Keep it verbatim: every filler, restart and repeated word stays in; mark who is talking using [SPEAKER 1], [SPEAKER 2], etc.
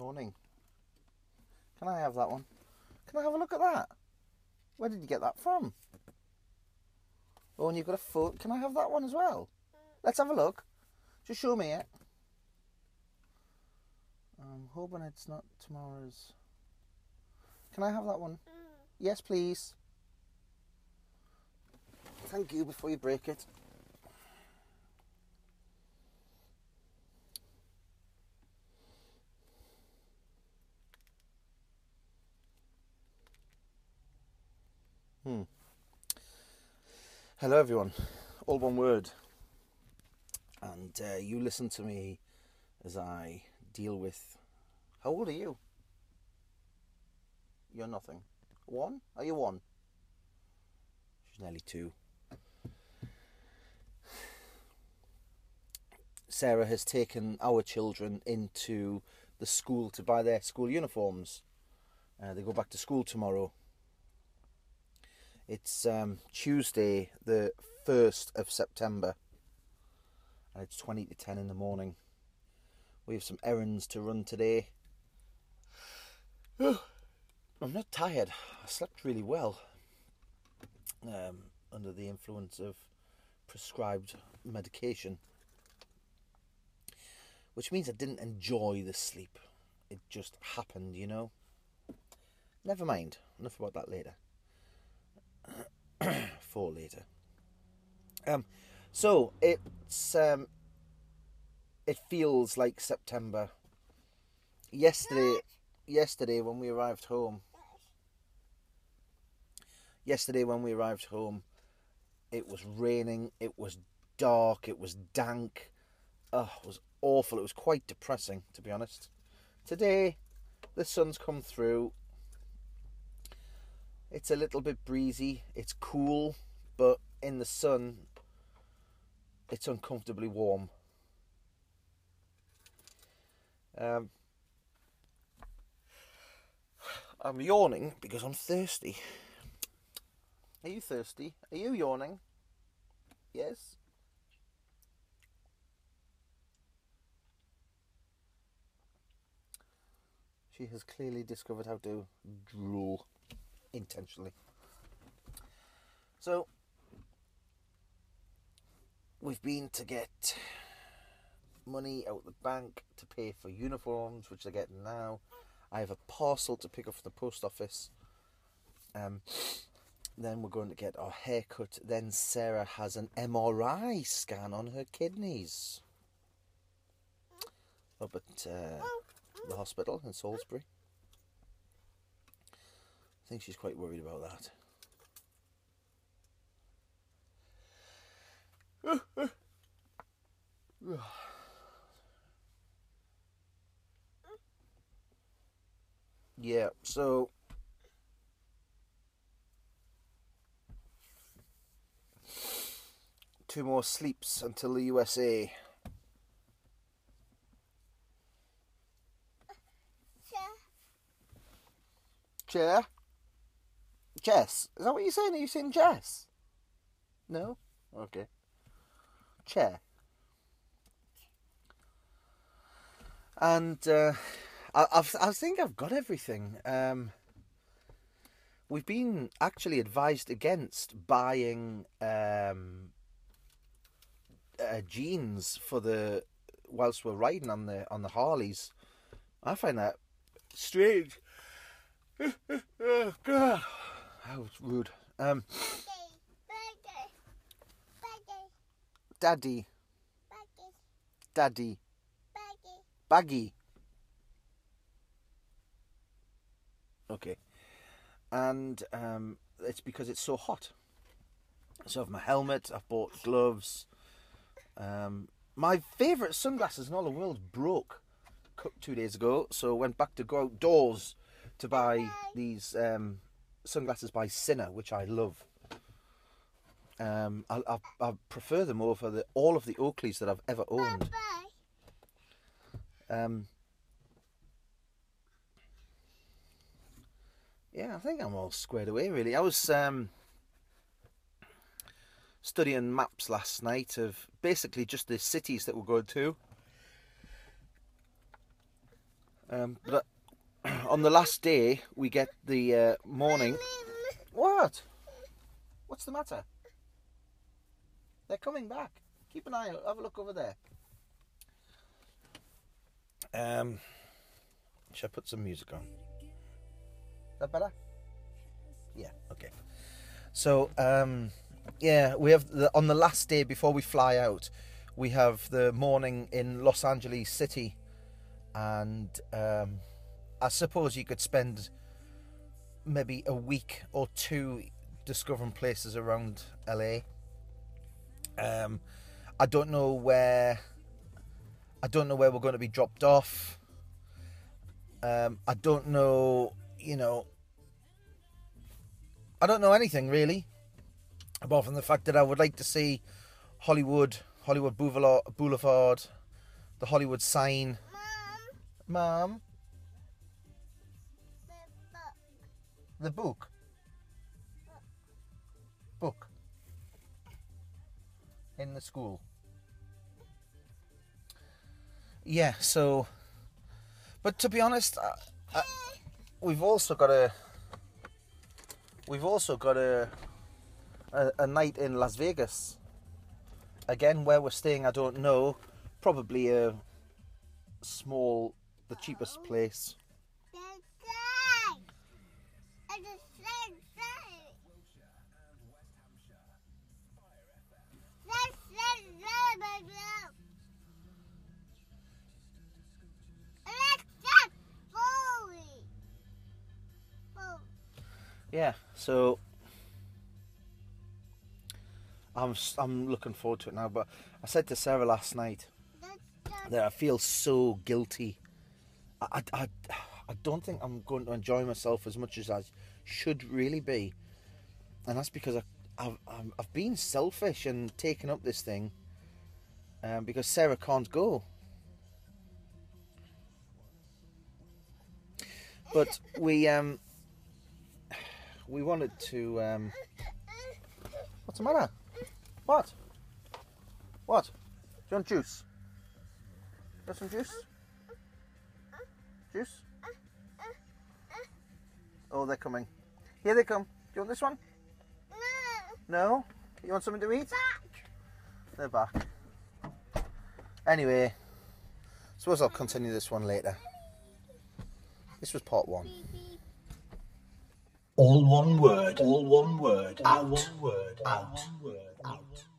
[SPEAKER 1] Morning. Can I have that one? Can I have a look at that? Where did you get that from? Oh, and you've got a foot. Can I have that one as well? Let's have a look. Just show me it. I'm hoping it's not tomorrow's. Can I have that one? Yes, please. Thank you before you break it. Hmm. Hello everyone, all one word, and uh, you listen to me as I deal with. How old are you? You're nothing. One? Are you one? She's nearly two. Sarah has taken our children into the school to buy their school uniforms. Uh, they go back to school tomorrow. It's um, Tuesday, the first of September, and it's twenty to ten in the morning. We have some errands to run today. I'm not tired. I slept really well um, under the influence of prescribed medication, which means I didn't enjoy the sleep. It just happened, you know. Never mind. Enough about that later. For later. Um, so it's um, it feels like September. Yesterday, yesterday when we arrived home. Yesterday when we arrived home, it was raining. It was dark. It was dank. Oh, it was awful. It was quite depressing, to be honest. Today, the sun's come through. It's a little bit breezy. It's cool, but in the sun, it's uncomfortably warm. Um, I'm yawning because I'm thirsty. Are you thirsty? Are you yawning? Yes? She has clearly discovered how to drool intentionally. So, we've been to get money out the bank to pay for uniforms, which they're getting now. I have a parcel to pick up from the post office. Um, then we're going to get our hair cut. Then Sarah has an M R I scan on her kidneys up at uh, the hospital in Salisbury. I think she's quite worried about that. Yeah, so two more sleeps until the U S A. Chair? Jess? Is that what you're saying? Are you saying Jess? No? Okay. Chair. And uh, I, I've, I think I've got everything. Um, we've been actually advised against buying um, uh, jeans for the whilst we're riding on the on the Harleys. I find that strange. Oh God, that was rude. Um, Daddy, Daddy, Baggy. Okay, and um, it's because it's so hot. So I have my helmet. I've bought gloves. Um, my favourite sunglasses in all the world broke two days ago, so I went back to go outdoors to buy these um, sunglasses by Sinner, which I love. Um, I, I, I prefer them over the, all of the Oakleys that I've ever owned. Um, yeah, I think I'm all squared away, really. I was um, studying maps last night of basically just the cities that we're going to. Um, but uh, on the last day, we get the uh, morning. What? What's the matter? They're coming back. Keep an eye out. Have a look over there. Um, should I put some music on? Is that better? Yeah. Okay. So, um, yeah, we have the, on the last day before we fly out, we have the morning in Los Angeles City, and um, I suppose you could spend maybe a week or two discovering places around L A. Um, I don't know where. I don't know where we're going to be dropped off. Um, I don't know, you know. I don't know anything really, apart from the fact that I would like to see Hollywood, Hollywood Boulevard, Boulevard, the Hollywood sign. Mom. Mom. The book. Book. In the school. Yeah, so, but to be honest, I, I, we've also got a, we've also got a, a, a night in Las Vegas. Again, where we're staying, I don't know. Probably a small, the cheapest place. Yeah, so I'm I'm looking forward to it now. But I said to Sarah last night that I feel so guilty. I I I don't think I'm going to enjoy myself as much as I should really be, and that's because I I've I've been selfish and taken up this thing, um, because Sarah can't go. But we um. We wanted to, um... What's the matter? What? What? Do you want juice? You want some juice? Juice? Oh, they're coming. Here they come. Do you want this one? No. No? You want something to eat? Back. They're back. Anyway, suppose I'll continue this one later. This was part one.
[SPEAKER 2] All one word, all one word, out, all one word, out, out.